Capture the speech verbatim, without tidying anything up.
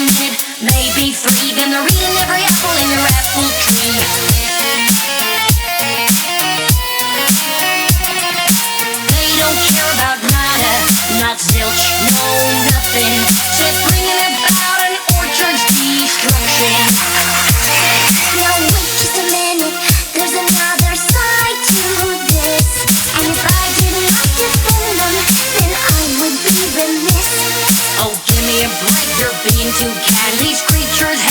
planted, maybe three. Then they're eating every apple in your apple tree. They don't care about nada, not zilch, no nothing. Just bringing about an orchard's destruction. Now wait just a minute, there's another side to this. And if I did not defend them, then I would be remiss. Oh, give me a break, you're being too catty. These creatures